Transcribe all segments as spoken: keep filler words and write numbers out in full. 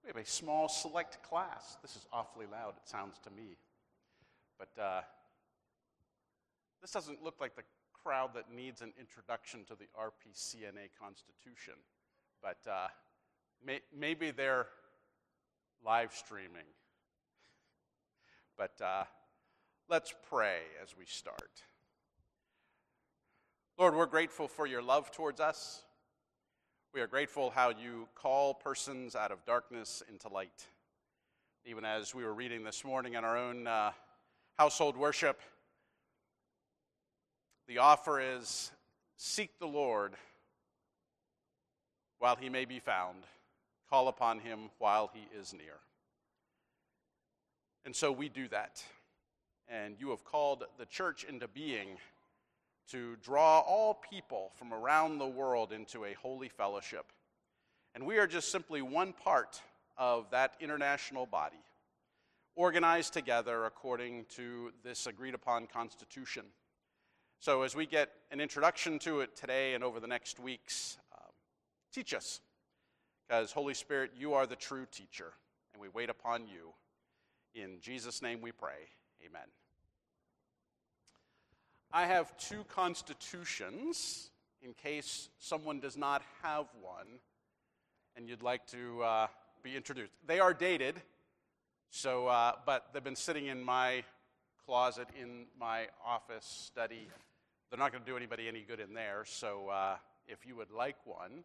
We have a small select class. This is awfully loud, it sounds to me. But uh, this doesn't look like the crowd that needs an introduction to the R P C N A Constitution. But uh, may, maybe they're live streaming. But uh, let's pray as we start. Lord, we're grateful for your love towards us. We are grateful how you call persons out of darkness into light. Even as we were reading this morning in our own uh, household worship, the offer is, seek the Lord while he may be found. Call upon him while he is near. And so we do that. And you have called the church into being to draw all people from around the world into a holy fellowship. And we are just simply one part of that international body, organized together according to this agreed-upon constitution. So as we get an introduction to it today and over the next weeks, um, teach us, because Holy Spirit, you are the true teacher, and we wait upon you. In Jesus' name we pray, amen. I have two constitutions in case someone does not have one and you'd like to uh, be introduced. They are dated, so uh, but they've been sitting in my closet in my office study. They're not going to do anybody any good in there, so uh, if you would like one.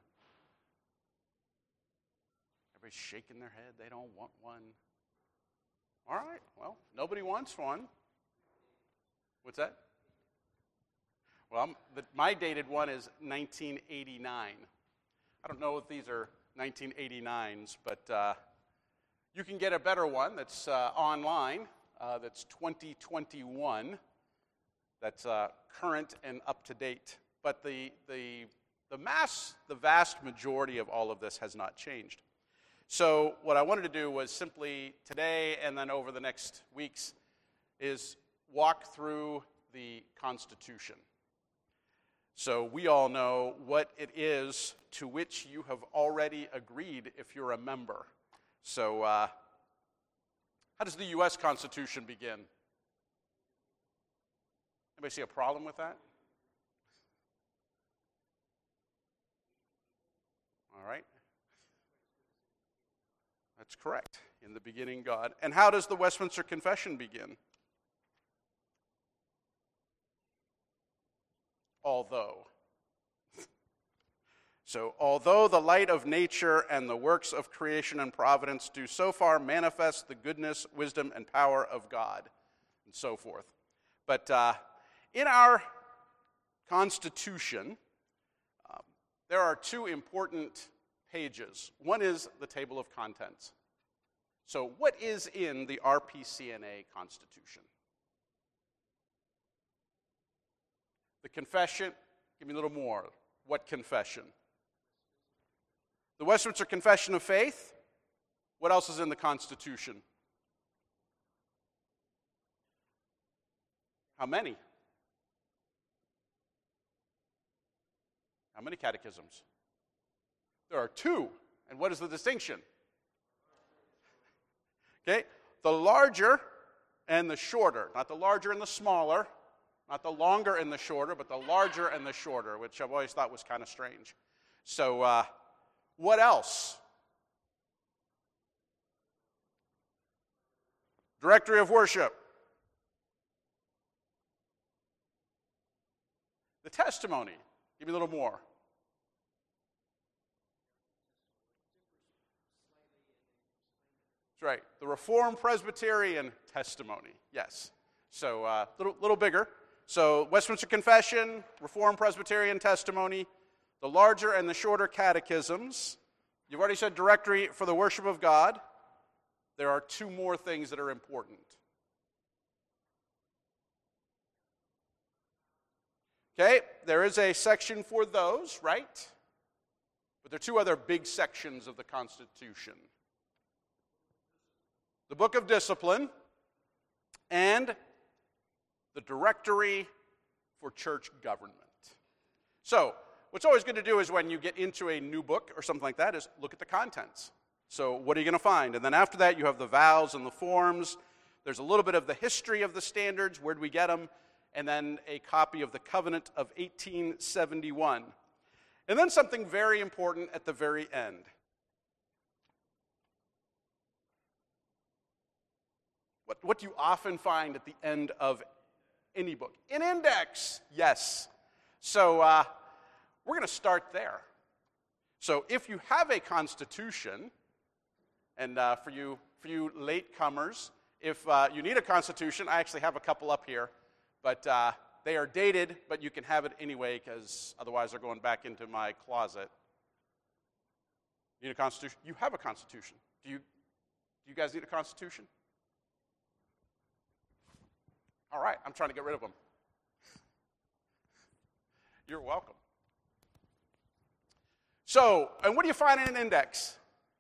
Everybody's shaking their head. They don't want one. All right, well, nobody wants one. What's that? Well, I'm, the, my dated one is nineteen eighty-nine. I don't know if these are nineteen eighty-nines, but uh, you can get a better one that's uh, online, uh, that's twenty twenty-one, that's uh, current and up to date. But the, the, the mass, the vast majority of all of this has not changed. So what I wanted to do was simply today and then over the next weeks is walk through the Constitution. So we all know what it is to which you have already agreed if you're a member. So uh, how does the U S Constitution begin? Anybody see a problem with that? All right. That's correct. In the beginning, God. And how does the Westminster Confession begin? Although. So, although the light of nature and the works of creation and providence do so far manifest the goodness, wisdom, and power of God, and so forth. But uh, in our Constitution, um, there are two important pages. One is the table of contents. So, what is in the R P C N A Constitution? The confession, give me a little more. What confession? The Westminster Confession of Faith. What else is in the Constitution? How many? How many catechisms? There are two. And what is the distinction? Okay, the larger and the shorter. Not the larger and the smaller. Not the longer and the shorter, but the larger and the shorter, which I've always thought was kind of strange. So, uh, what else? Directory of Worship. The testimony. Give me a little more. That's right. The Reformed Presbyterian testimony. Yes. So, a uh, little, little bigger. So, Westminster Confession, Reformed Presbyterian testimony, the larger and the shorter catechisms. You've already said directory for the worship of God. There are two more things that are important. Okay, there is a section for those, right? But there are two other big sections of the Constitution. The Book of Discipline and the Directory for Church Government. So, what's always good to do is when you get into a new book or something like that is look at the contents. So what are you going to find? And then after that, you have the vows and the forms. There's a little bit of the history of the standards. Where did we get them? And then a copy of the Covenant of eighteen seventy-one. And then something very important at the very end. What, what do you often find at the end of any book? An index, yes. So uh, we're going to start there. So if you have a constitution, and uh, for you for you latecomers, if uh, you need a constitution, I actually have a couple up here, but uh, they are dated, but you can have it anyway because otherwise they're going back into my closet. You need a constitution? You have a constitution. Do you, do you guys need a constitution? All right, I'm trying to get rid of them. You're welcome. So, and what do you find in an index?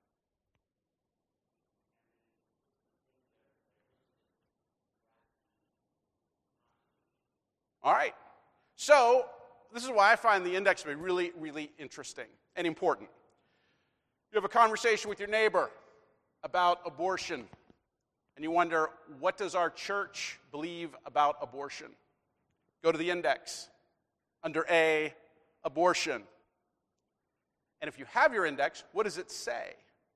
All right. So, this is why I find the index to be really, really interesting and important. You have a conversation with your neighbor about abortion, and you wonder, what does our church believe about abortion? Go to the index. Under A, abortion. And if you have your index, what does it say?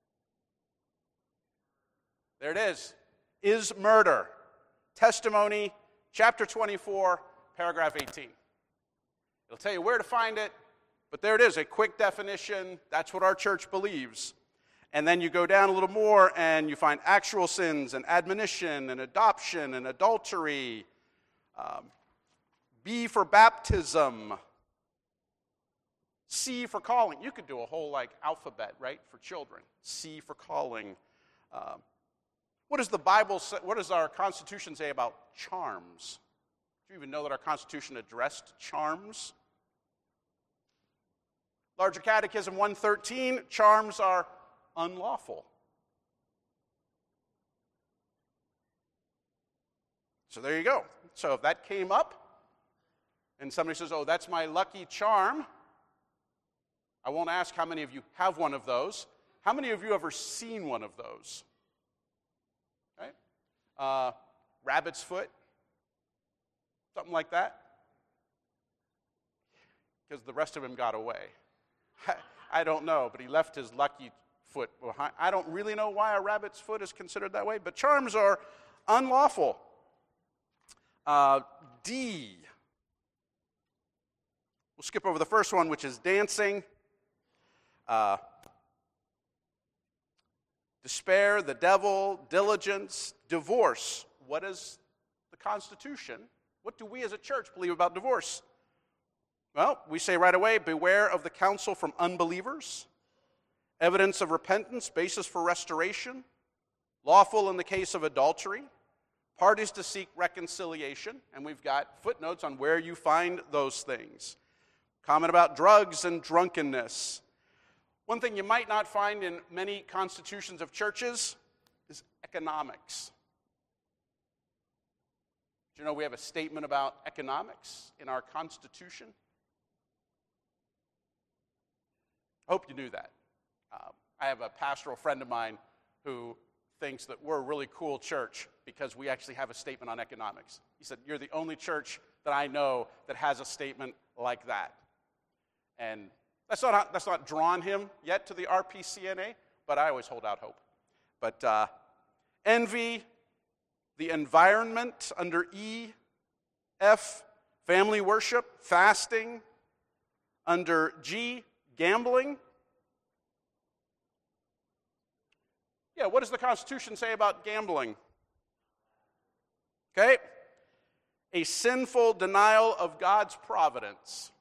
There it is. Is murder. Testimony, chapter twenty-four, paragraph eighteen. It'll tell you where to find it, but there it is, a quick definition. That's what our church believes. And then you go down a little more and you find actual sins and admonition and adoption and adultery. Um, B for baptism. C for calling. You could do a whole like alphabet, right, for children. C for calling. Um, what does the Bible say, what does our Constitution say about charms? Do you even know that our Constitution addressed charms? Larger Catechism one thirteen, charms are unlawful. So there you go. So if that came up, and somebody says, oh, that's my lucky charm, I won't ask how many of you have one of those. How many of you have ever seen one of those? Right? Uh, rabbit's foot? Something like that? Because the rest of him got away. I, I don't know, but he left his lucky foot behind. I don't really know why a rabbit's foot is considered that way, but charms are unlawful. Uh, D. We'll skip over the first one, which is dancing. Uh, despair, the devil, diligence, divorce. What is the Constitution? What do we as a church believe about divorce? Well, we say right away, beware of the counsel from unbelievers, evidence of repentance, basis for restoration, lawful in the case of adultery, parties to seek reconciliation, and we've got footnotes on where you find those things. Comment about drugs and drunkenness. One thing you might not find in many constitutions of churches is economics. Do you know we have a statement about economics in our Constitution? I hope you knew that. Uh, I have a pastoral friend of mine who thinks that we're a really cool church because we actually have a statement on economics. He said, you're the only church that I know that has a statement like that. And that's not, that's not drawn him yet to the R P C N A, but I always hold out hope. But uh, envy, the environment under E, F, family worship, fasting. Under G, gambling. Yeah, what does the Constitution say about gambling? Okay. A sinful denial of God's providence.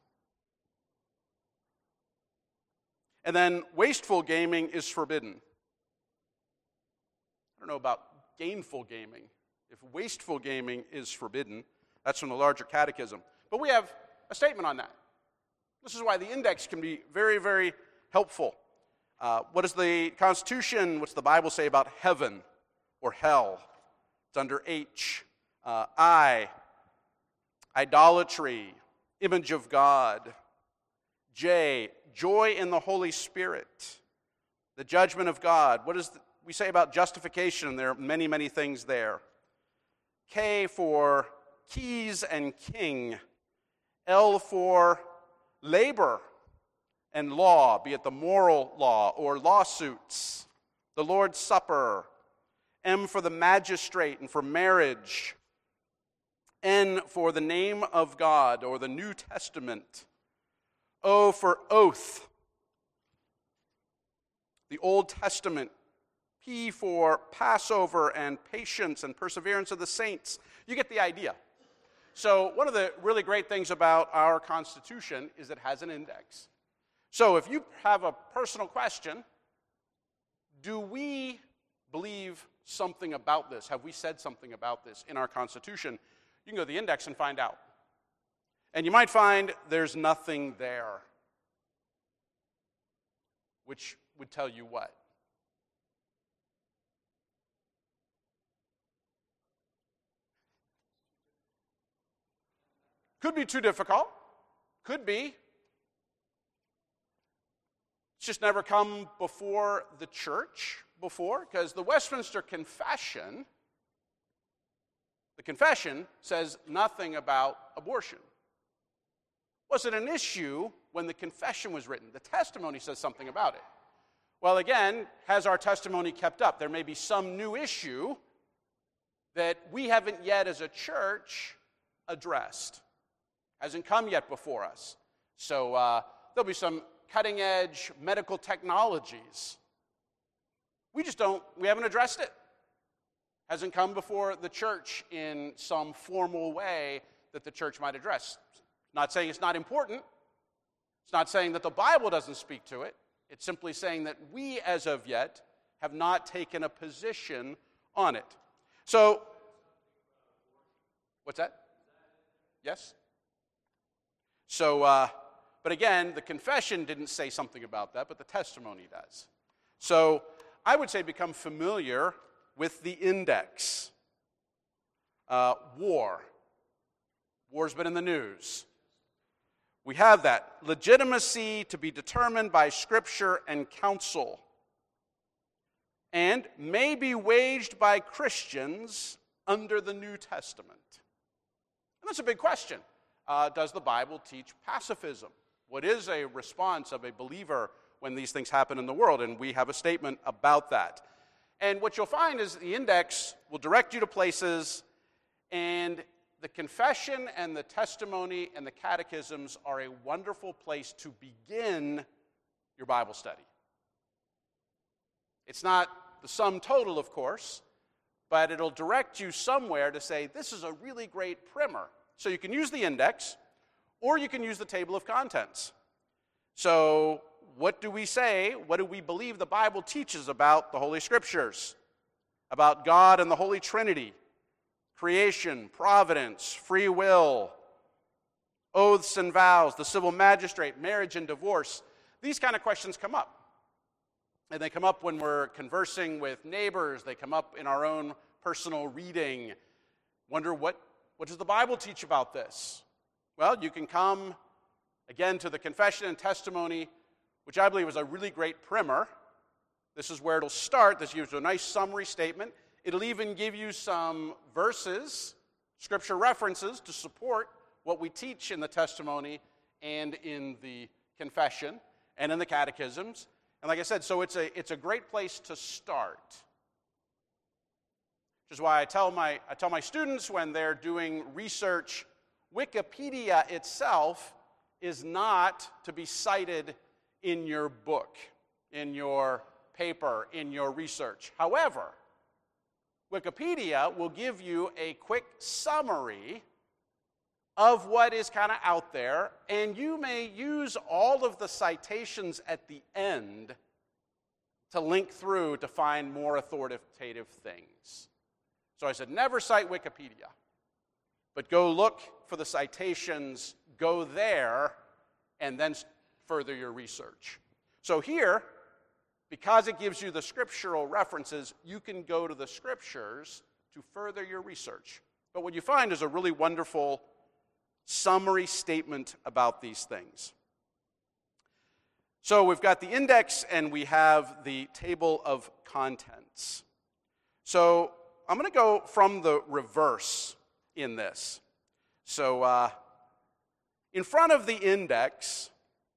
And then wasteful gaming is forbidden. I don't know about gainful gaming. If wasteful gaming is forbidden, that's from the larger catechism. But we have a statement on that. This is why the index can be very, very helpful. Uh, what does the Constitution, what's the Bible say about heaven or hell? It's under H. Uh, I, idolatry, image of God. J, joy in the Holy Spirit. the judgment of God. What does we say about justification? There are many, many things there. K for keys and king. L for labor and law, be it the moral law or lawsuits. The Lord's Supper. M for the magistrate and for marriage. N for the name of God or the New Testament. O for oath. The Old Testament. P for Passover and patience and perseverance of the saints. You get the idea. So one of the really great things about our Constitution is it has an index. So if you have a personal question, do we believe something about this? Have we said something about this in our Constitution? You can go to the index and find out. And you might find there's nothing there, which would tell you what? Could be too difficult. Could be. It's just never come before the church before, because the Westminster Confession, the confession says nothing about abortion. Was it an issue when the confession was written? The testimony says something about it. Well, again, has our testimony kept up? There may be some new issue that we haven't yet as a church addressed. Hasn't come yet before us. So uh, there'll be some cutting-edge medical technologies. We just don't, we haven't addressed it. Hasn't come before the church in some formal way that the church might address. Not saying it's not important. It's not saying that the Bible doesn't speak to it. It's simply saying that we, as of yet, have not taken a position on it. So, what's that? Yes? So, uh, but again, the confession didn't say something about that, but the testimony does. So, I would say become familiar with the index. Uh, war. War's been in the news. We have that. Legitimacy to be determined by Scripture and counsel. And may be waged by Christians under the New Testament. And that's a big question. Uh, does the Bible teach pacifism? What is a response of a believer when these things happen in the world? And we have a statement about that. And what you'll find is the index will direct you to places, and the confession and the testimony and the catechisms are a wonderful place to begin your Bible study. It's not the sum total, of course, but it'll direct you somewhere to say, this is a really great primer. So you can use the index, or you can use the table of contents. So what do we say? What do we believe the Bible teaches about the Holy Scriptures? About God and the Holy Trinity, creation, providence, free will, oaths and vows, the civil magistrate, marriage and divorce. These kind of questions come up. And they come up when we're conversing with neighbors. They come up in our own personal reading. Wonder what What does the Bible teach about this? Well, you can come, again, to the confession and testimony, which I believe is a really great primer. This is where it'll start. This gives you a nice summary statement. It'll even give you some verses, scripture references, to support what we teach in the testimony and in the confession and in the catechisms. And like I said, so it's a, it's a great place to start. Which is why I tell my I tell my students when they're doing research, Wikipedia itself is not to be cited in your book, in your paper, in your research. However, Wikipedia will give you a quick summary of what is kind of out there, and you may use all of the citations at the end to link through to find more authoritative things. So I said, never cite Wikipedia, but go look for the citations, go there, and then further your research. So here, because it gives you the scriptural references, you can go to the scriptures to further your research. But what you find is a really wonderful summary statement about these things. So we've got the index and we have the table of contents. So I'm going to go from the reverse in this. So uh, in front of the index,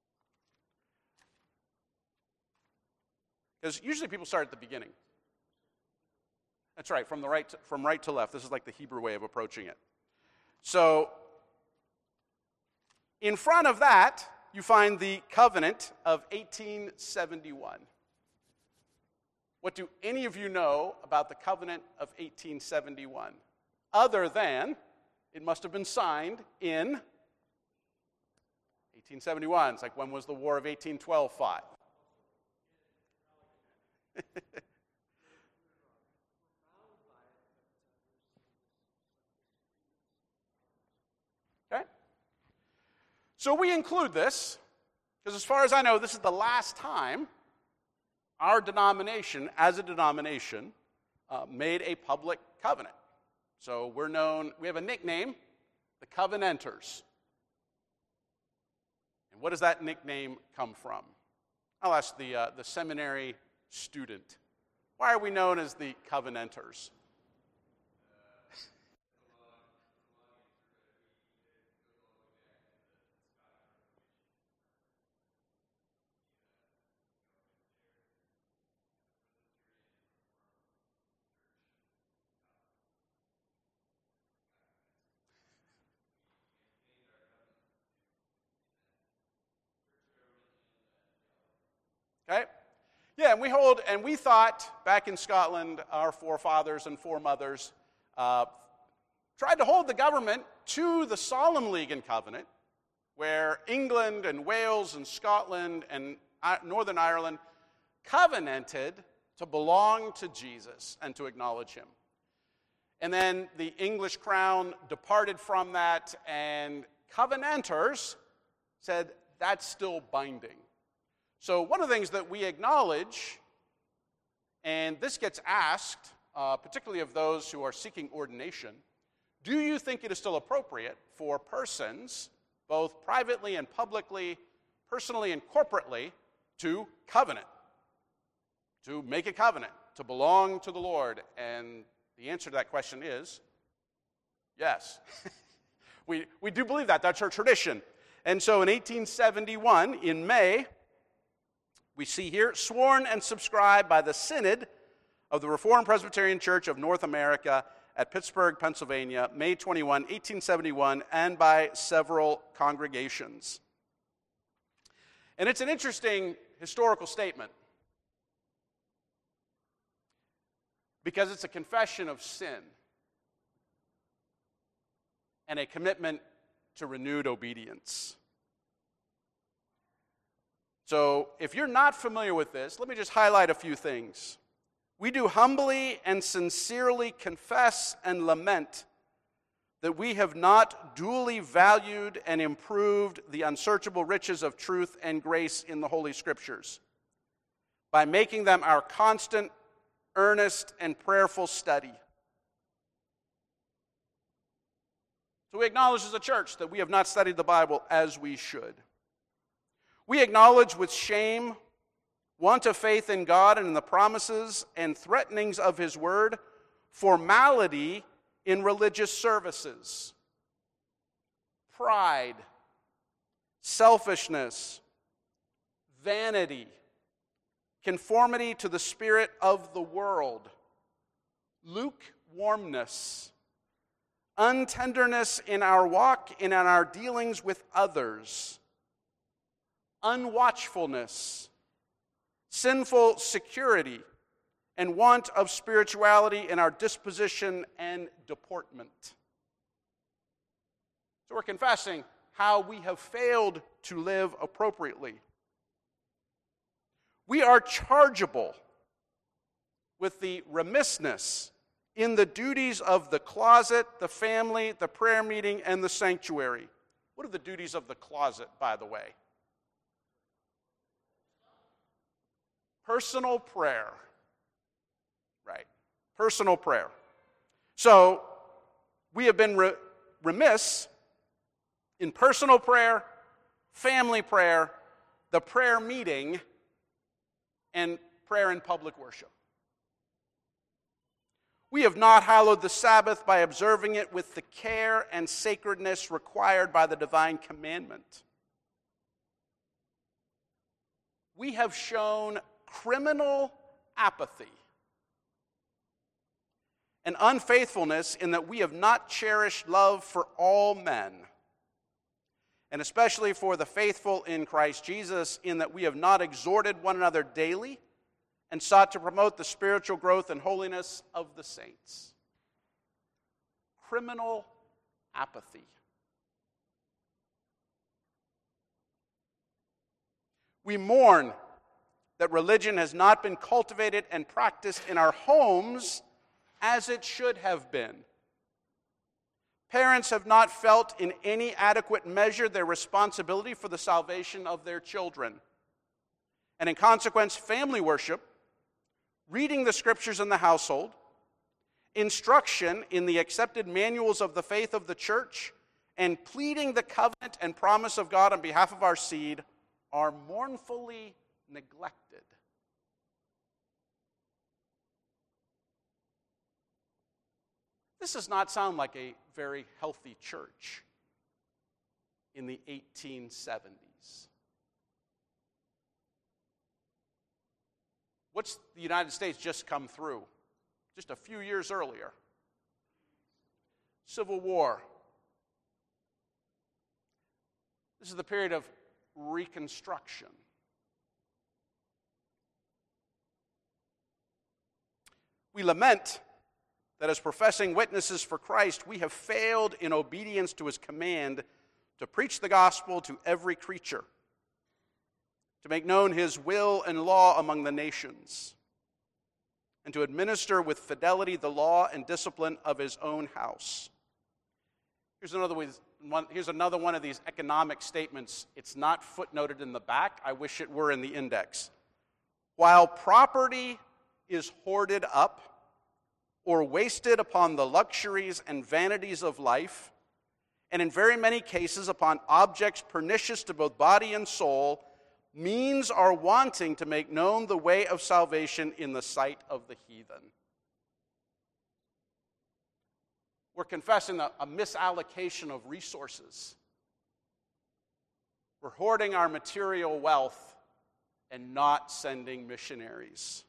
because usually people start at the beginning. That's right, from the right to, from right to left. This is like the Hebrew way of approaching it. So in front of that, you find the covenant of eighteen seventy-one. What do any of you know about the covenant of eighteen seventy-one? Other than it must have been signed in eighteen seventy-one. It's like, when was the War of eighteen twelve fought? Okay? So we include this, because as far as I know, this is the last time our denomination, as a denomination, uh, made a public covenant. So we're known, we have a nickname, the Covenanters. And what does that nickname come from? I'll ask the, uh, the seminary student. Why are we known as the Covenanters? Okay? Yeah, and we hold, and we thought back in Scotland, our forefathers and foremothers uh, tried to hold the government to the Solemn League and Covenant, where England and Wales and Scotland and Northern Ireland covenanted to belong to Jesus and to acknowledge him. And then the English crown departed from that, and Covenanters said that's still binding. So one of the things that we acknowledge, and this gets asked, uh, particularly of those who are seeking ordination, do you think it is still appropriate for persons, both privately and publicly, personally and corporately, to covenant, to make a covenant, to belong to the Lord? And the answer to that question is yes. we, we do believe that. That's our tradition. And so in eighteen seventy-one, in May, we see here, sworn and subscribed by the Synod of the Reformed Presbyterian Church of North America at Pittsburgh, Pennsylvania, May twenty-first, eighteen seventy-one, and by several congregations. And it's an interesting historical statement because it's a confession of sin and a commitment to renewed obedience. So if you're not familiar with this, let me just highlight a few things. We do humbly and sincerely confess and lament that we have not duly valued and improved the unsearchable riches of truth and grace in the Holy Scriptures by making them our constant, earnest, and prayerful study. So we acknowledge as a church that we have not studied the Bible as we should. We acknowledge with shame want of faith in God and in the promises and threatenings of His Word, formality in religious services, pride, selfishness, vanity, conformity to the spirit of the world, lukewarmness, untenderness in our walk and in our dealings with others, unwatchfulness, sinful security, and want of spirituality in our disposition and deportment. So we're confessing how we have failed to live appropriately. We are chargeable with the remissness in the duties of the closet, the family, the prayer meeting, and the sanctuary. What are the duties of the closet, by the way? Personal prayer. Right. Personal prayer. So, we have been re- remiss in personal prayer, family prayer, the prayer meeting and prayer in public worship. We have not hallowed the Sabbath by observing it with the care and sacredness required by the divine commandment. We have shown criminal apathy and unfaithfulness in that we have not cherished love for all men, and especially for the faithful in Christ Jesus, in that we have not exhorted one another daily and sought to promote the spiritual growth and holiness of the saints. Criminal apathy. We mourn that religion has not been cultivated and practiced in our homes as it should have been. Parents have not felt in any adequate measure their responsibility for the salvation of their children. And in consequence, family worship, reading the scriptures in the household, instruction in the accepted manuals of the faith of the church, and pleading the covenant and promise of God on behalf of our seed are mournfully neglected. This does not sound like a very healthy church in the eighteen seventies. What's the United States just come through? Just a few years earlier. Civil War. This is the period of Reconstruction. We lament that as professing witnesses for Christ, we have failed in obedience to his command to preach the gospel to every creature, to make known his will and law among the nations, and to administer with fidelity the law and discipline of his own house. Here's another one, here's another one of these economic statements. It's not footnoted in the back. I wish it were in the index. While property is hoarded up or wasted upon the luxuries and vanities of life, and in very many cases upon objects pernicious to both body and soul, means are wanting to make known the way of salvation in the sight of the heathen. We're confessing a, a misallocation of resources. We're hoarding our material wealth and not sending missionaries.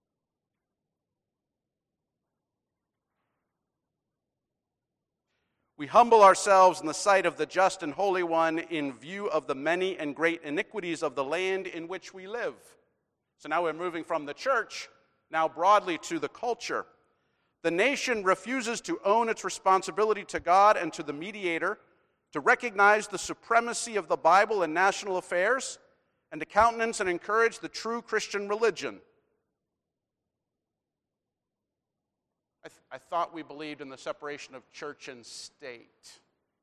We humble ourselves in the sight of the just and holy one in view of the many and great iniquities of the land in which we live. So now we're moving from the church, now broadly to the culture. The nation refuses to own its responsibility to God and to the mediator, to recognize the supremacy of the Bible in national affairs, and to countenance and encourage the true Christian religion. I, th- I thought we believed in the separation of church and state.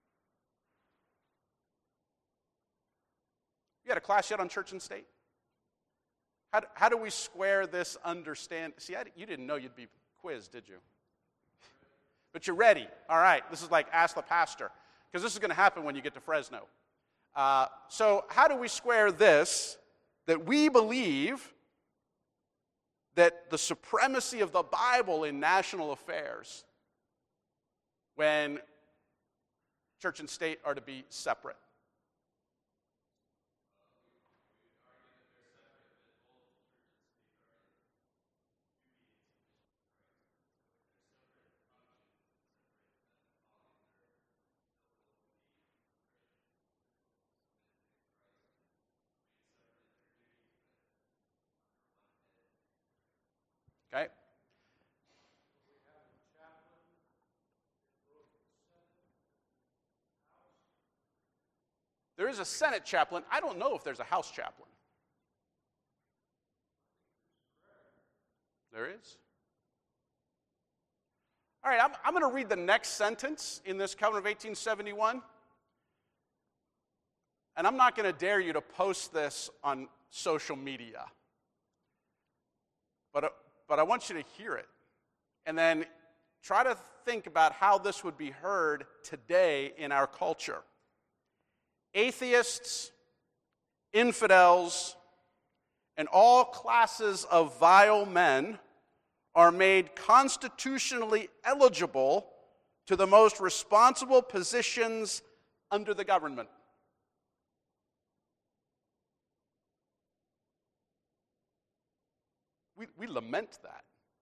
You had a class yet on church and state? How do, how do we square this understand? See, I, you didn't know you'd be quizzed, did you? But you're ready. All right, this is like Ask the Pastor, because this is going to happen when you get to Fresno. Uh, so how do we square this, that we believe that the supremacy of the Bible in national affairs when church and state are to be separate? Okay. There is a Senate chaplain. I don't know if there's a House chaplain. There is. All right, I'm, I'm going to read the next sentence in this Covenant of eighteen seventy-one. And I'm not going to dare you to post this on social media. But, uh, but I want you to hear it. And then try to think about how this would be heard today in our culture. Atheists, infidels, and all classes of vile men are made constitutionally eligible to the most responsible positions under the government. We, we lament that.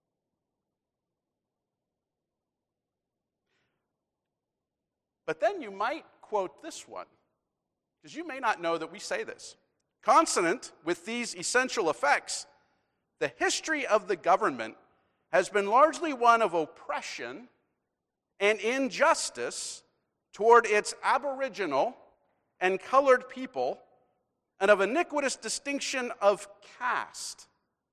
But then you might quote this one, because you may not know that we say this. Consonant with these essential effects, the history of the government has been largely one of oppression and injustice toward its aboriginal and colored people, and of iniquitous distinction of caste.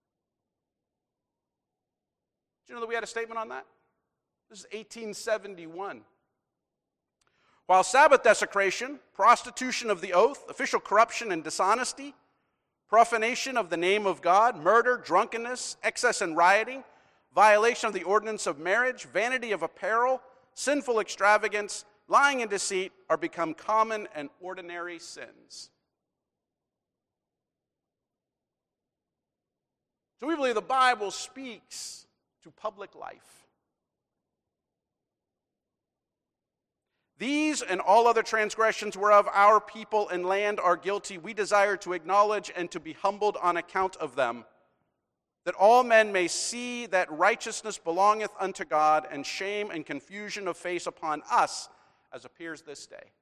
Do you know that we had a statement on that? This is eighteen seventy-one. While Sabbath desecration, prostitution of the oath, official corruption and dishonesty, profanation of the name of God, murder, drunkenness, excess and rioting, violation of the ordinance of marriage, vanity of apparel, sinful extravagance, lying and deceit are become common and ordinary sins. So we believe the Bible speaks to public life. These and all other transgressions whereof our people and land are guilty, we desire to acknowledge and to be humbled on account of them, that all men may see that righteousness belongeth unto God, and shame and confusion of face upon us, as appears this day.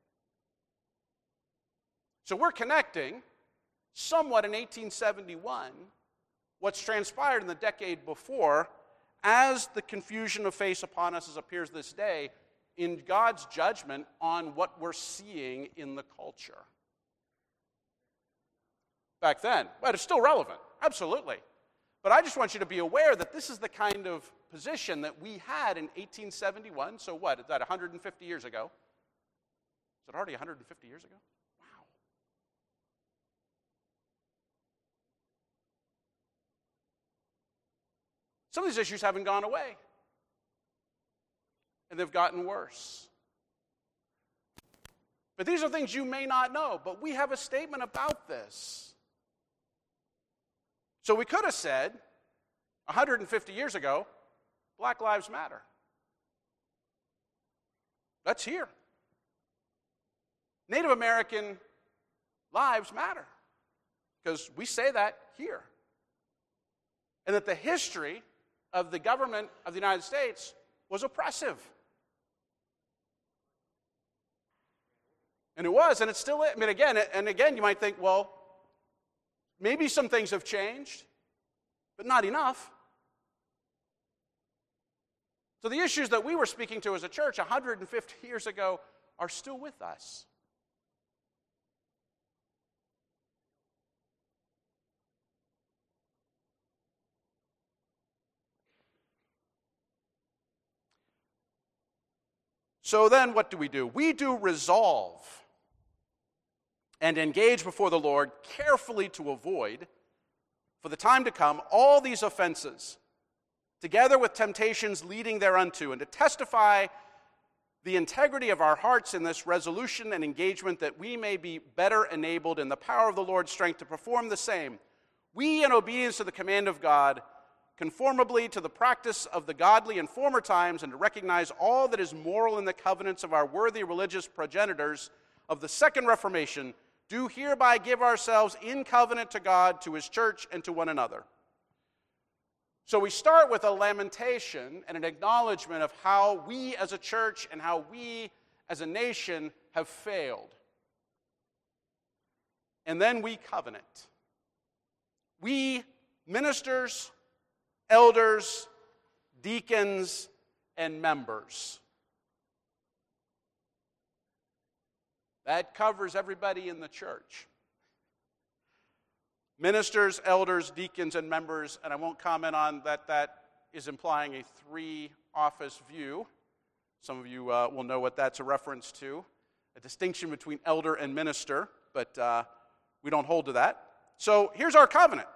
So we're connecting, somewhat in eighteen seventy-one, what's transpired in the decade before, as the confusion of face upon us, as appears this day, in God's judgment on what we're seeing in the culture. Back then, but it's still relevant, absolutely. But I just want you to be aware that this is the kind of position that we had in eighteen seventy-one. So what, is that one hundred fifty years ago? Is it already one hundred fifty years ago? Wow. Some of these issues haven't gone away. And they've gotten worse. But these are things you may not know, but we have a statement about this. So we could have said, one hundred fifty years ago, Black Lives Matter. That's here. Native American lives matter, because we say that here. And that the history of the government of the United States was oppressive. And it was, and it still is. I mean, again, and again, you might think, well, maybe some things have changed, but not enough. So the issues that we were speaking to as a church one hundred fifty years ago are still with us. So then what do we do? We do resolve and engage before the Lord carefully to avoid, for the time to come, all these offenses, together with temptations leading thereunto, and to testify the integrity of our hearts in this resolution and engagement, that we may be better enabled in the power of the Lord's strength to perform the same. We, in obedience to the command of God, conformably to the practice of the godly in former times, and to recognize all that is moral in the covenants of our worthy religious progenitors of the Second Reformation, do hereby give ourselves in covenant to God, to His church, and to one another. So we start with a lamentation and an acknowledgement of how we as a church and how we as a nation have failed. And then we covenant. We, ministers, elders, deacons, and members. That covers everybody in the church. Ministers, elders, deacons, and members, and I won't comment on that. That is implying a three-office view. Some of you uh, will know what that's a reference to, a distinction between elder and minister, but uh, we don't hold to that. So here's our covenant.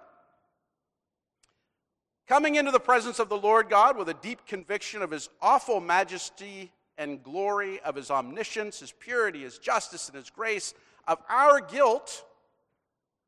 Coming into the presence of the Lord God with a deep conviction of His awful majesty and glory, of His omniscience, His purity, His justice, and His grace, of our guilt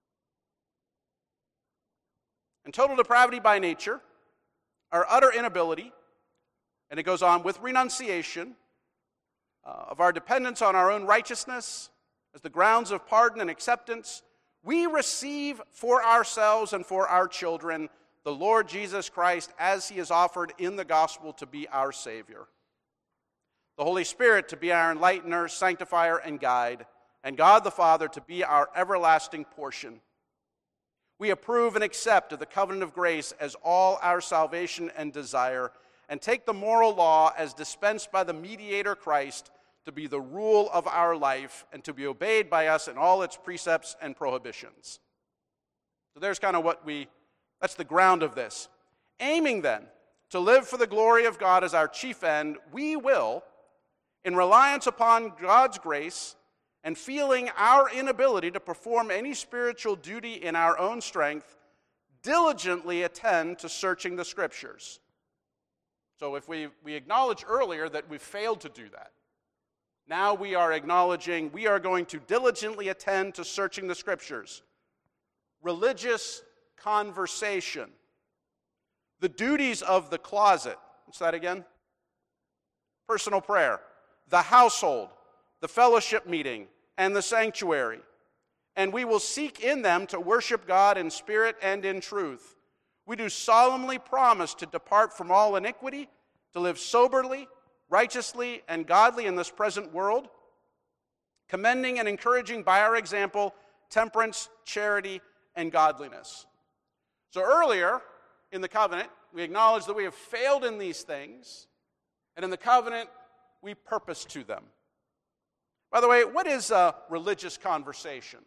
and total depravity by nature, our utter inability, and it goes on, with renunciation uh, of our dependence on our own righteousness as the grounds of pardon and acceptance, we receive for ourselves and for our children the Lord Jesus Christ as he is offered in the gospel to be our Savior. The Holy Spirit to be our enlightener, sanctifier, and guide, and God the Father to be our everlasting portion. We approve and accept of the covenant of grace as all our salvation and desire, and take the moral law as dispensed by the mediator Christ to be the rule of our life and to be obeyed by us in all its precepts and prohibitions. So there's kind of what we, that's the ground of this. Aiming then to live for the glory of God as our chief end, we will, in reliance upon God's grace and feeling our inability to perform any spiritual duty in our own strength, diligently attend to searching the Scriptures. So if we, we acknowledged earlier that we failed to do that, now we are acknowledging we are going to diligently attend to searching the Scriptures. Religious conversation. The duties of the closet. What's that again? Personal prayer. The household, the fellowship meeting, and the sanctuary. And we will seek in them to worship God in spirit and in truth. We do solemnly promise to depart from all iniquity, to live soberly, righteously, and godly in this present world, commending and encouraging by our example temperance, charity, and godliness. So earlier in the covenant, we acknowledge that we have failed in these things, and in the covenant, we purpose to them. By the way, what is a religious conversation?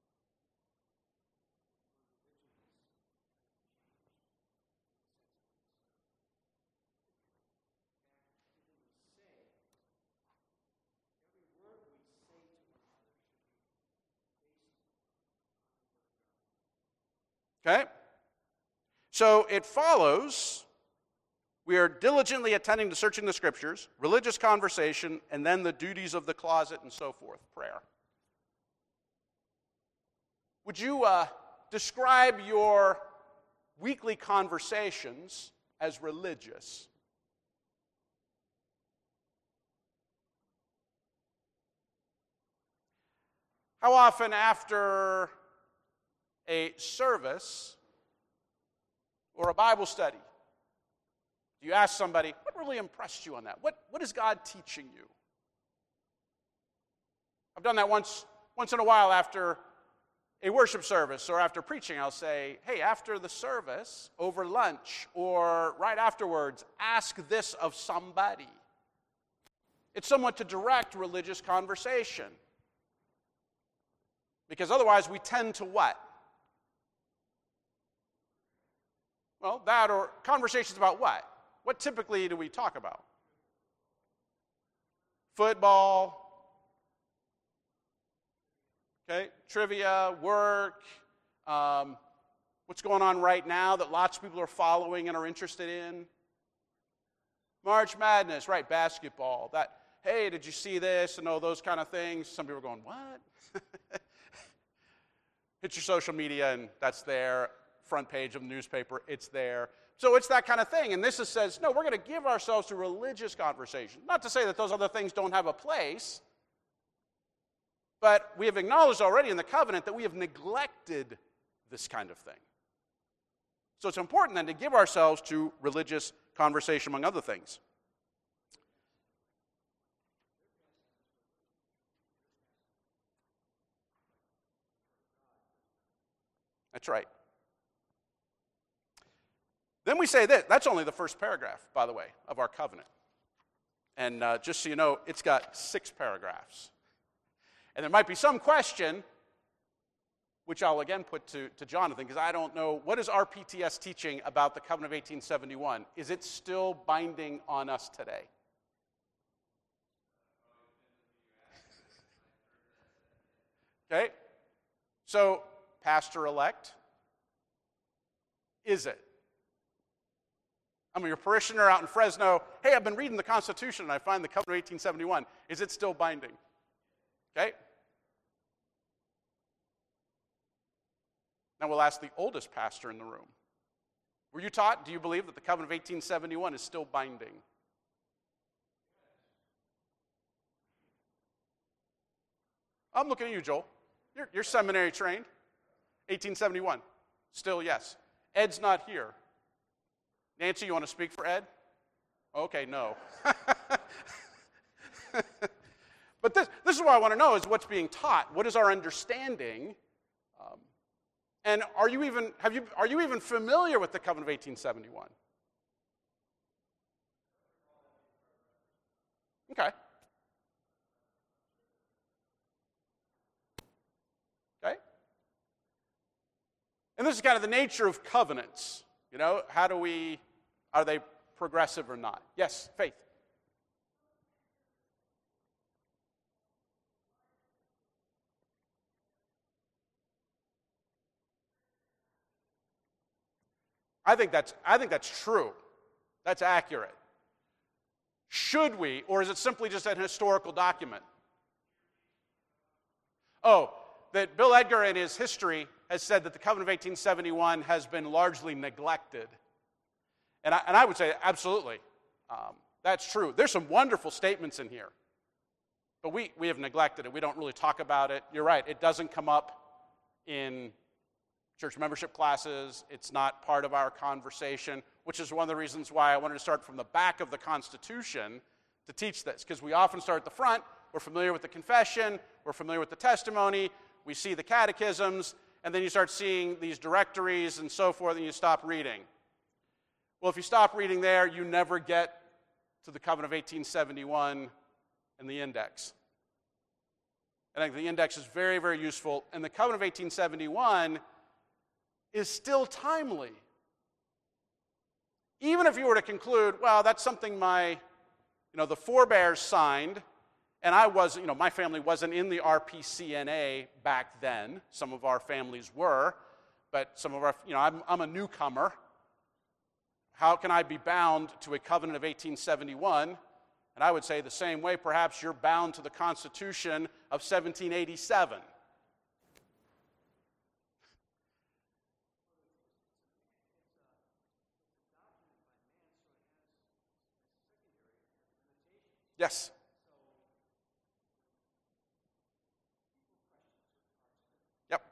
Okay? So it follows, we are diligently attending to searching the Scriptures, religious conversation, and then the duties of the closet and so forth, prayer. Would you uh, describe your weekly conversations as religious? How often after a service or a Bible study, do you ask somebody, what really impressed you on that? What, what is God teaching you? I've done that once, once in a while after a worship service or after preaching. I'll say, hey, after the service, over lunch, or right afterwards, ask this of somebody. It's somewhat to direct religious conversation. Because otherwise we tend to what? Well, that or conversations about what? What typically do we talk about? Football, okay, trivia, work, um, what's going on right now that lots of people are following and are interested in. March Madness, right, basketball. That, hey, did you see this? And all those kind of things. Some people are going, what? Hit your social media and that's there. Front page of the newspaper, it's there. So it's that kind of thing. And this is, says, no, we're going to give ourselves to religious conversation. Not to say that those other things don't have a place, but we have acknowledged already in the covenant that we have neglected this kind of thing. So it's important then to give ourselves to religious conversation, among other things. That's right. Then we say this. That's only the first paragraph, by the way, of our covenant. And uh, just so you know, it's got six paragraphs. And there might be some question, which I'll again put to, to Jonathan, because I don't know, what is R P T S teaching about the covenant of eighteen seventy-one? Is it still binding on us today? Okay? So, pastor-elect, is it? I'm your parishioner out in Fresno. Hey, I've been reading the Constitution and I find the covenant of eighteen seventy-one. Is it still binding? Okay? Now we'll ask the oldest pastor in the room. Were you taught, do you believe that the covenant of eighteen seventy-one is still binding? I'm looking at you, Joel. You're, you're seminary trained. eighteen seventy-one. Still, yes. Ed's not here. Nancy, you want to speak for Ed? Okay, no. But this, this is what I want to know, is what's being taught. What is our understanding? Um, and are you even have you are you even familiar with the covenant of eighteen seventy-one? Okay. Okay. And this is kind of the nature of covenants. You know, how do we, are they progressive or not? Yes, Faith. I think that's I think that's true. That's accurate. Should we, or is it simply just an historical document? Oh, that Bill Edgar in his history has said that the covenant of eighteen seventy-one has been largely neglected. And I, and I would say absolutely. Um, that's true. There's some wonderful statements in here. But we, we have neglected it. We don't really talk about it. You're right. It doesn't come up in church membership classes. It's not part of our conversation, which is one of the reasons why I wanted to start from the back of the Constitution to teach this, because we often start at the front. We're familiar with the confession. We're familiar with the testimony. We see the catechisms, and then you start seeing these directories and so forth, and you stop reading. Well, if you stop reading there, you never get to the covenant of eighteen seventy-one and the index. And I think the index is very, very useful. And the covenant of eighteen seventy-one is still timely. Even if you were to conclude, well, that's something my, you know, the forebears signed, and I was, you know, my family wasn't in the R P C N A back then. Some of our families were, but some of our, you know, I'm, I'm a newcomer. How can I be bound to a covenant of eighteen seventy-one? And I would say the same way, perhaps you're bound to the Constitution of seventeen eighty-seven. Yes. Yep.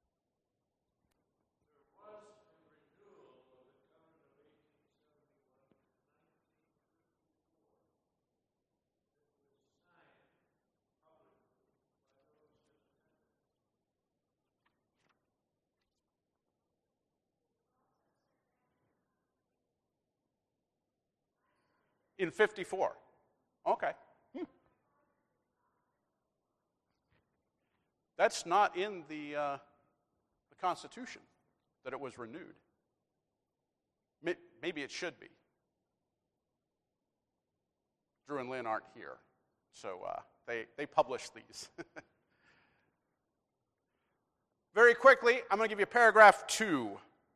In fifty-four. Okay. Hmm. That's not in the, uh, the Constitution, that it was renewed. Maybe it should be. Drew and Lynn aren't here, so uh, they, they publish these. Very quickly, I'm going to give you paragraph two.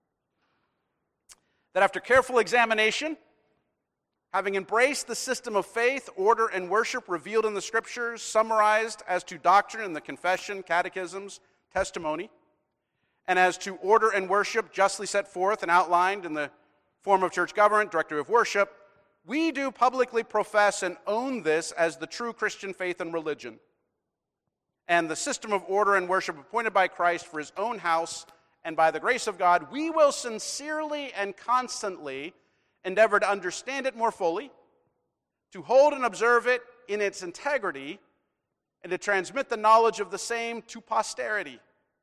That after careful examination, having embraced the system of faith, order, and worship revealed in the Scriptures, summarized as to doctrine in the confession, catechisms, testimony, and as to order and worship justly set forth and outlined in the form of church government, directory of worship, we do publicly profess and own this as the true Christian faith and religion, and the system of order and worship appointed by Christ for his own house, and by the grace of God, we will sincerely and constantly endeavor to understand it more fully, to hold and observe it in its integrity, and to transmit the knowledge of the same to posterity.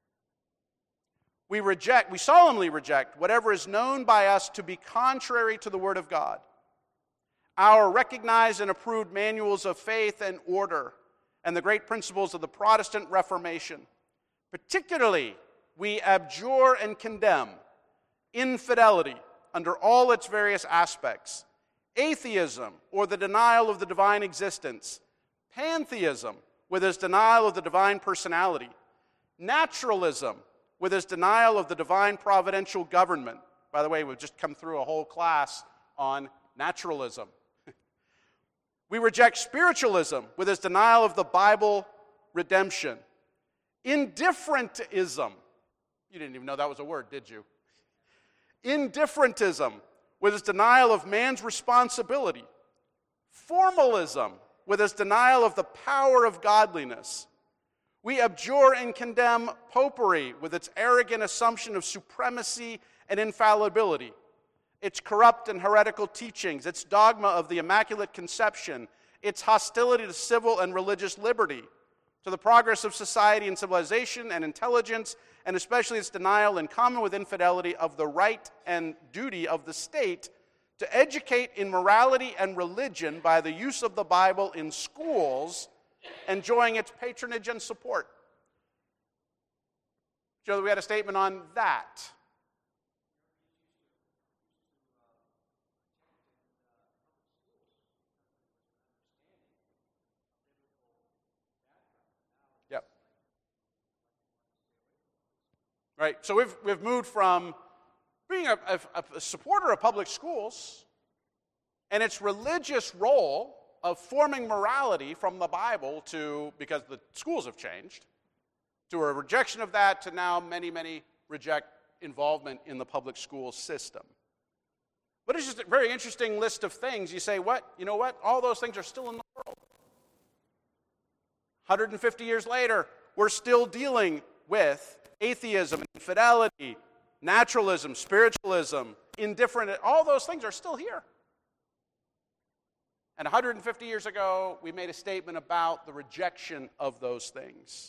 We reject, we solemnly reject whatever is known by us to be contrary to the Word of God. Our recognized and approved manuals of faith and order, and the great principles of the Protestant Reformation. Particularly, we abjure and condemn infidelity under all its various aspects, atheism, or the denial of the divine existence, pantheism, with its denial of the divine personality, naturalism, with its denial of the divine providential government. By the way, we've just come through a whole class on naturalism. We reject spiritualism, with its denial of the Bible redemption. Indifferentism. You didn't even know that was a word, did you? Indifferentism, with its denial of man's responsibility. Formalism, with its denial of the power of godliness. We abjure and condemn popery, with its arrogant assumption of supremacy and infallibility, its corrupt and heretical teachings, its dogma of the Immaculate Conception, its hostility to civil and religious liberty, to the progress of society and civilization and intelligence, and especially its denial, in common with infidelity, of the right and duty of the state to educate in morality and religion by the use of the Bible in schools, enjoying its patronage and support. Joe, we had a statement on that. Yep. Right, so we've, we've moved from being a, a, a supporter of public schools and its religious role of forming morality from the Bible to, because the schools have changed, to a rejection of that, to now many, many reject involvement in the public school system. But it's just a very interesting list of things. You say, what? You know what? All those things are still in the world. one hundred fifty years later, we're still dealing with atheism, infidelity, naturalism, spiritualism, indifferent. All those things are still here. And one hundred fifty years ago, we made a statement about the rejection of those things.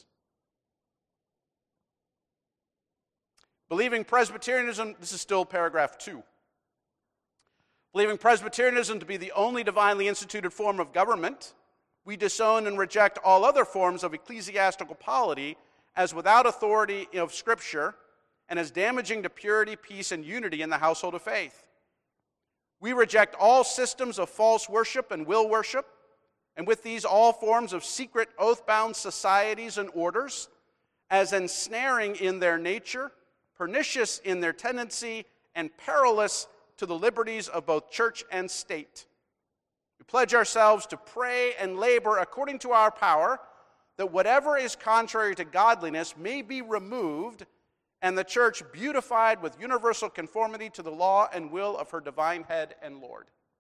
Believing Presbyterianism, this is still paragraph two. Believing Presbyterianism to be the only divinely instituted form of government, we disown and reject all other forms of ecclesiastical polity as without authority of Scripture and as damaging to purity, peace, and unity in the household of faith. We reject all systems of false worship and will worship, and with these all forms of secret oath-bound societies and orders, as ensnaring in their nature, pernicious in their tendency, and perilous to the liberties of both church and state. We pledge ourselves to pray and labor according to our power, that whatever is contrary to godliness may be removed, and the church beautified with universal conformity to the law and will of her divine head and Lord.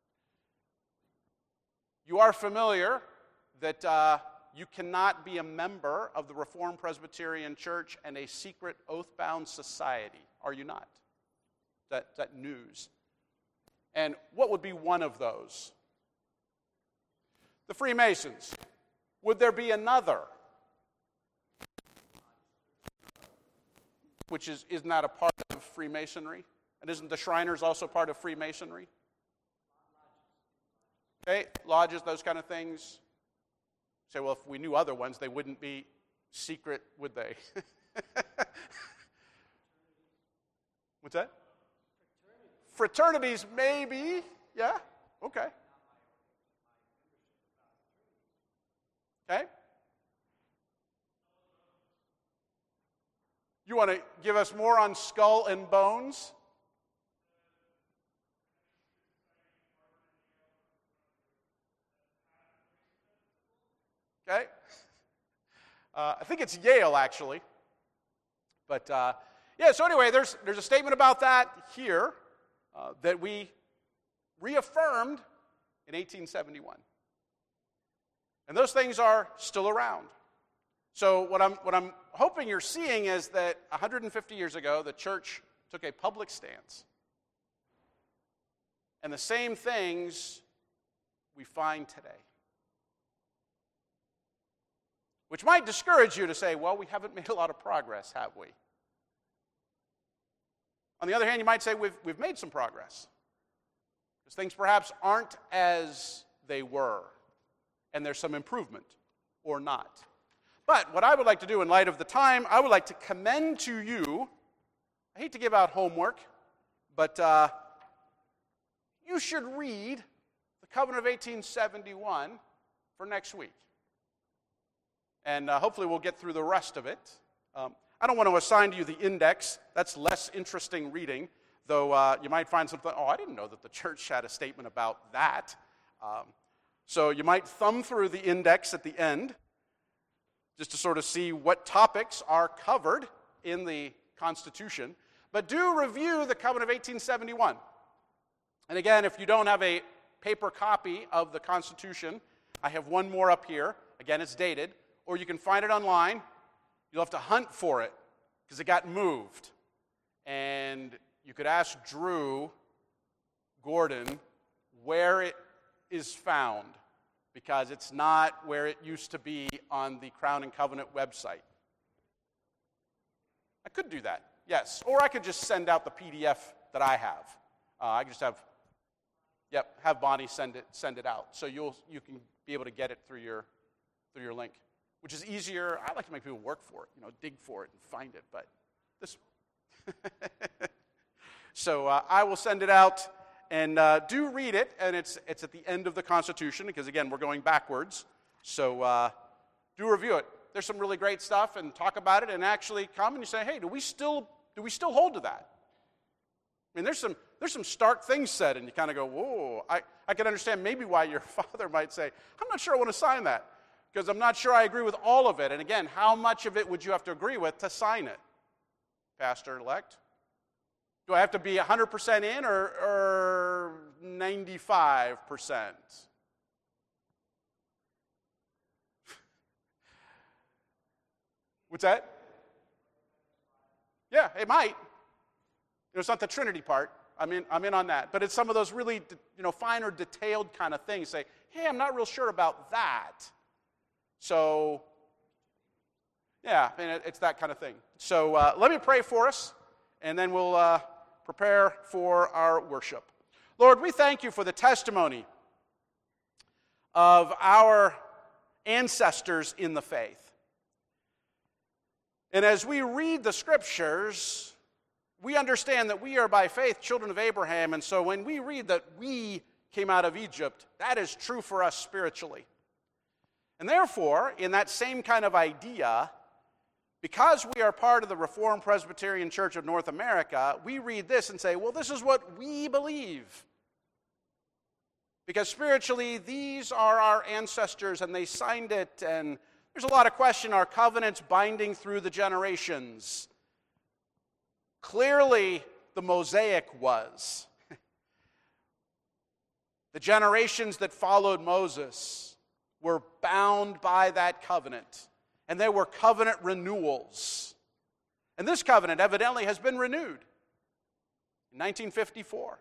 You are familiar that uh, you cannot be a member of the Reformed Presbyterian Church and a secret oath-bound society, are you not? That, that news. And what would be one of those? The Freemasons. Would there be another? Which is, isn't that a part of Freemasonry? And isn't the Shriners also part of Freemasonry? Okay, lodges, those kind of things. Say, well, if we knew other ones, they wouldn't be secret, would they? What's that? Fraternities, maybe. Yeah, okay. Okay. You want to give us more on Skull and Bones? Okay. Uh, I think it's Yale, actually. But, uh, yeah, so anyway, there's, there's a statement about that here uh, that we reaffirmed in eighteen seventy-one. And those things are still around. So what I'm, what I'm hoping you're seeing is that one hundred fifty years ago, the church took a public stance. And the same things we find today. Which might discourage you to say, well, we haven't made a lot of progress, have we? On the other hand, you might say we've, we've made some progress. Because things perhaps aren't as they were. And there's some improvement, or not. But what I would like to do in light of the time, I would like to commend to you, I hate to give out homework, but uh, you should read the Covenant of eighteen seventy-one for next week. And uh, hopefully we'll get through the rest of it. Um, I don't want to assign to you the index. That's less interesting reading, though uh, you might find something, oh, I didn't know that the church had a statement about that. Um, so you might thumb through the index at the end, just to sort of see what topics are covered in the Constitution. But do review the Covenant of eighteen seventy-one. And again, if you don't have a paper copy of the Constitution, I have one more up here. Again, it's dated. Or you can find it online. You'll have to hunt for it because it got moved. And you could ask Drew Gordon where it is found, because it's not where it used to be on the Crown and Covenant website. I could do that, yes. Or I could just send out the P D F that I have. Uh, I just have, yep, have Bonnie send it send it out, so you'll you can be able to get it through your through your link, which is easier. I like to make people work for it, you know, dig for it and find it, but this. So uh, I will send it out, and uh, do read it, and it's it's at the end of the Constitution, because again, we're going backwards. So uh, do review it. There's some really great stuff, and talk about it, and actually come and you say, hey, do we still do we still hold to that? I mean, there's some there's some stark things said, and you kind of go, whoa. I, I can understand maybe why your father might say, I'm not sure I want to sign that, because I'm not sure I agree with all of it. And again, how much of it would you have to agree with to sign it, Pastor-elect? Do I have to be one hundred percent in or, or ninety-five percent? What's that? Yeah, it might. You know, it's not the Trinity part. I'm in, I'm in on that. But it's some of those really, you know, finer, detailed kind of things. Say, hey, I'm not real sure about that. So, yeah, I mean, it, it's that kind of thing. So uh, let me pray for us, and then we'll uh, prepare for our worship. Lord, we thank you for the testimony of our ancestors in the faith. And as we read the Scriptures, we understand that we are by faith children of Abraham, and so when we read that we came out of Egypt, that is true for us spiritually. And therefore, in that same kind of idea, because we are part of the Reformed Presbyterian Church of North America, we read this and say, well, this is what we believe. Because spiritually, these are our ancestors, and they signed it, and there's a lot of question, are covenants binding through the generations? Clearly, the Mosaic was. The generations that followed Moses were bound by that covenant, and there were covenant renewals. And this covenant evidently has been renewed in nineteen fifty-four.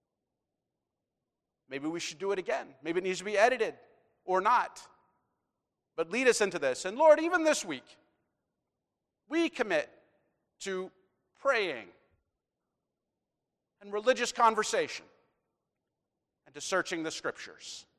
Maybe we should do it again. Maybe it needs to be edited or not. But lead us into this. And Lord, even this week, we commit to praying and religious conversation and to searching the Scriptures.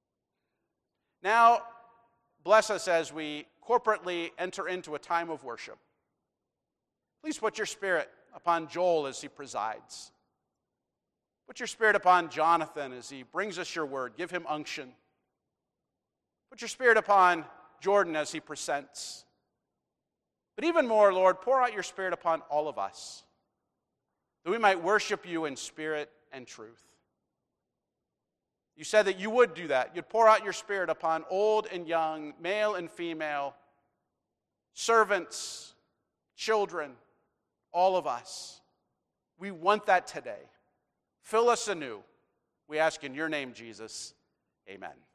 Now, bless us as we corporately enter into a time of worship. Please put your Spirit upon Joel as he presides. Put your Spirit upon Jonathan as he brings us your word. Give him unction. Put your Spirit upon Jordan as he presents. But even more, Lord, pour out your Spirit upon all of us, that we might worship you in spirit and truth. You said that you would do that. You'd pour out your Spirit upon old and young, male and female, servants, children, all of us. We want that today. Fill us anew. We ask in your name, Jesus. Amen.